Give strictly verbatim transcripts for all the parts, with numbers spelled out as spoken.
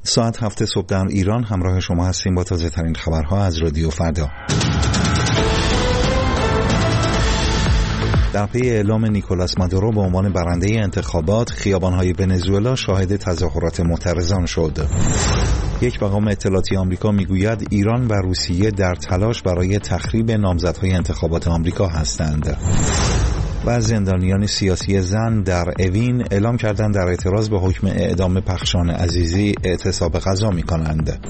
ساعت هفت صبح در ایران همراه شما هستیم با تازه ترین خبرها از رادیو فردا. در پی اعلام نیکولاس مادورو به عنوان برنده انتخابات، خیابان‌های ونزوئلا شاهد تظاهرات معترضان شد. یک مقام اطلاعاتی آمریکا میگوید ایران و روسیه در تلاش برای تخریب نامزدهای انتخابات آمریکا هستند. و زندانیان سیاسی زن در اوین اعلام کردند در اعتراض به حکم اعدام پخشان عزیزی اعتصاب غذا می‌کنند.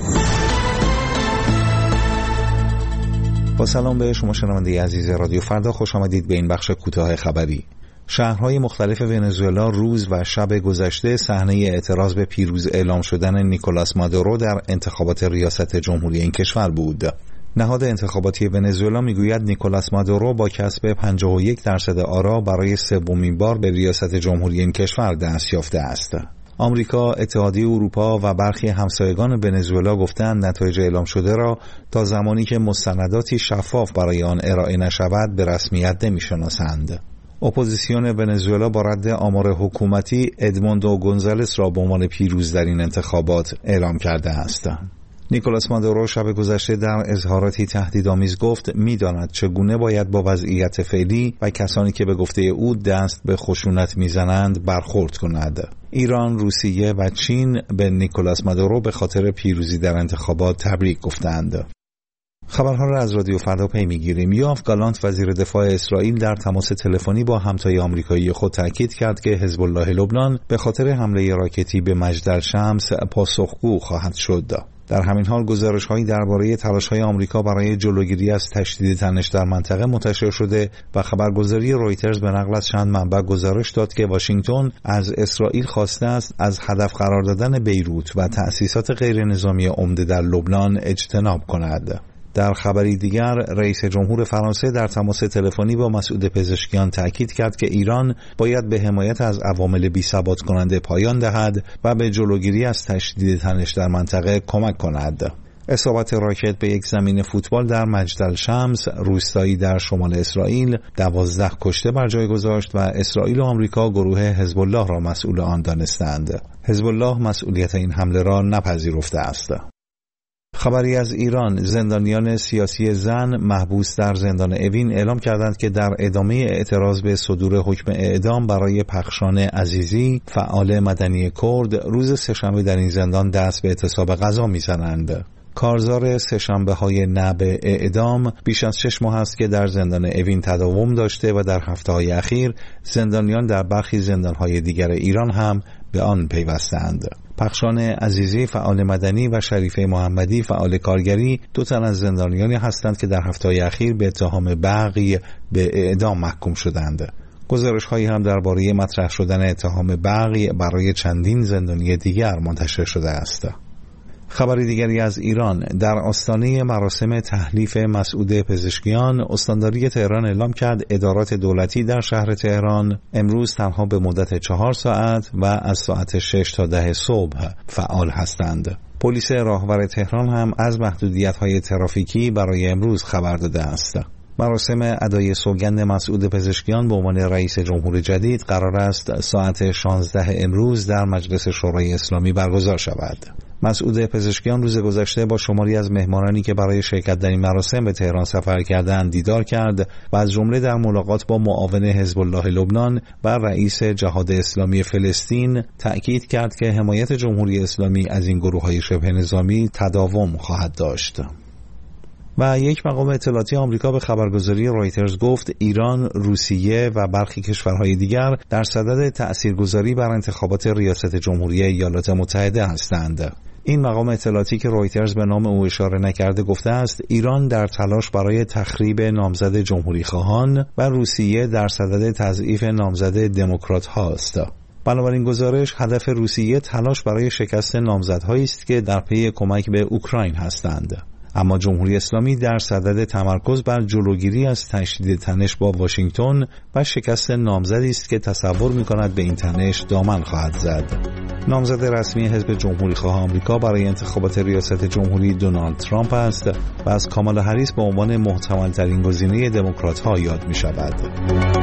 با سلام به شما شنونده عزیز رادیو فردا، خوش آمدید به این بخش کوتاه خبری. شهرهای مختلف ونزوئلا روز و شب گذشته صحنه اعتراض به پیروز اعلام شدن نیکولاس مادورو در انتخابات ریاست جمهوری این کشور بود. نهاد انتخاباتی ونزوئلا میگوید نیکولاس مادورو با کسب پنجاه و یک درصد آرا برای سومین بار به ریاست جمهوری این کشور دست یافته است. آمریکا، اتحادیه اروپا و برخی همسایگان ونزوئلا گفتند نتایج اعلام شده را تا زمانی که مستنداتی شفاف برای آن ارائه نشود به رسمیت نمی‌شناسند. اپوزیسیون ونزوئلا با رد آمار حکومتی ادموندو گونزالس را به عنوان پیروز در این انتخابات اعلام کرده است. نیکولاس مادورو شب گذشته در اظهاراتی تهدیدآمیز گفت می‌داند چگونه باید با وضعیت فعلی و کسانی که به گفته او دست به خشونت می‌زنند برخورد کند. ایران، روسیه و چین به نیکولاس مادورو به خاطر پیروزی در انتخابات تبریک گفتند. خبرها را از رادیو فردا پی می‌گیریم. یوآف گالانت وزیر دفاع اسرائیل در تماس تلفنی با همتای آمریکایی خود تاکید کرد که حزب الله لبنان به خاطر حمله راکتی به مجدالشمس پاسخگو خواهد شد. در همین حال گزارش‌هایی درباره تلاش‌های آمریکا برای جلوگیری از تشدید تنش در منطقه منتشر شده و خبرگزاری رویترز به نقل از چند منبع گزارش داد که واشنگتن از اسرائیل خواسته است از هدف قرار دادن بیروت و تأسیسات غیرنظامی عمده در لبنان اجتناب کند. در خبری دیگر، رئیس جمهور فرانسه در تماس تلفنی با مسعود پزشکیان تأکید کرد که ایران باید به حمایت از عوامل بی‌ثبات کننده پایان دهد و به جلوگیری از تشدید تنش در منطقه کمک کند. اصابت راکت به یک زمین فوتبال در مجدالشمس، روستایی در شمال اسرائیل، دوازده کشته بر جای گذاشت و اسرائیل و آمریکا گروه حزب الله را مسئول آن دانستند. حزب الله مسئولیت این حمله را نپذیرفته است. خبری از ایران، زندانیان سیاسی زن محبوس در زندان اوین اعلام کردند که در ادامه اعتراض به صدور حکم اعدام برای پخشان عزیزی، فعال مدنی کرد، روز سه‌شنبه در این زندان دست به اعتصاب غذا می‌زنند. کارزار سه‌شنبه های نه به اعدام بیش از شش ماه است که در زندان اوین تداوم داشته و در هفته‌های اخیر زندانیان در برخی زندان‌های دیگر ایران هم به آن پیوستند. پخشان عزیزی فعال مدنی و شریفه محمدی فعال کارگری دو تن از زندانیانی هستند که در هفته‌های اخیر به اتهام بغی به اعدام محکوم شدند. گزارش‌هایی هم درباره مطرح شدن اتهام بغی برای چندین زندانی دیگر منتشر شده است. خبری دیگری از ایران، در آستانه مراسم تحلیف مسعود پزشکیان، استانداری تهران اعلام کرد ادارات دولتی در شهر تهران امروز تنها به مدت چهار ساعت و از ساعت شش تا ده صبح فعال هستند. پلیس راهور تهران هم از محدودیت‌های ترافیکی برای امروز خبر داده است. مراسم ادای سوگند مسعود پزشکیان به عنوان رئیس جمهور جدید قرار است ساعت شانزده امروز در مجلس شورای اسلامی برگزار شود. مسعود پزشکیان روز گذشته با شماری از مهمانانی که برای شرکت در این مراسم به تهران سفر کردند دیدار کرد و از جمله در ملاقات با معاون حزب الله لبنان و رئیس جهاد اسلامی فلسطین تأکید کرد که حمایت جمهوری اسلامی از این گروه‌های شبه نظامی تداوم خواهد داشت. و یک مقام اطلاعاتی آمریکا به خبرگزاری رویترز گفت ایران، روسیه و برخی کشورهای دیگر در صدد تأثیرگذاری بر انتخابات ریاست جمهوری ایالات متحده هستند. این مقام اطلاعاتی که رویترز به نام او اشاره نکرده گفته است ایران در تلاش برای تخریب نامزد جمهوری خواهان و روسیه در صدد تضعیف نامزد دموکرات هاست. بنابراین گزارش هدف روسیه تلاش برای شکست نامزدهایی است که در پی کمک به اوکراین هستند. اما جمهوری اسلامی در صدد تمرکز بر جلوگیری از تشدید تنش با واشنگتن و شکست نامزدی است که تصور می‌کند به این تنش دامن خواهد زد. نامزد رسمی حزب جمهوری خواه آمریکا برای انتخابات ریاست جمهوری دونالد ترامپ است و از کامالا هریس به عنوان محتمل‌ترین گزینه دموکرات‌ها یاد می‌شود.